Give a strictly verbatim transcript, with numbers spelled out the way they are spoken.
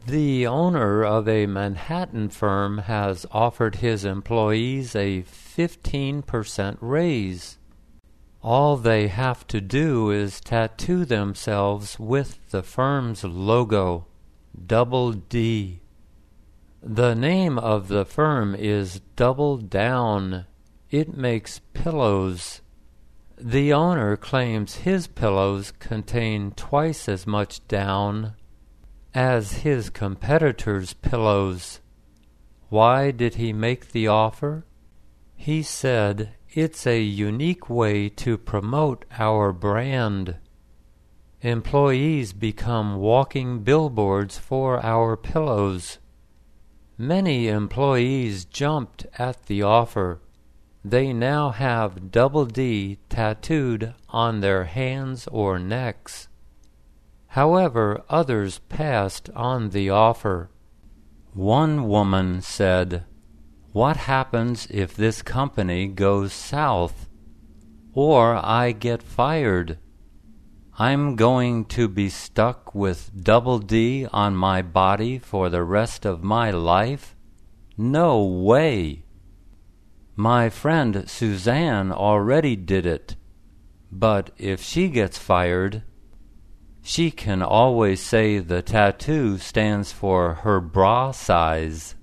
The owner of a Manhattan firm has offered his employees a fifteen percent raise. All they have to do is tattoo themselves with the firm's logo, Double D. The name of the firm is Double Down. It makes pillows. The owner claims his pillows contain twice as much down as his competitors' pillows. Why did he make the offer? He said, "It's a unique way to promote our brand. Employees become walking billboards for our pillows." Many employees jumped at the offer. They now have Double D tattooed on their hands or necks. However, others passed on the offer. One woman said, "What happens if this company goes south? Or I get fired? I'm going to be stuck with Double D on my body for the rest of my life? No way! My friend Suzanne already did it, but if she gets fired, she can always say the tattoo stands for her bra size."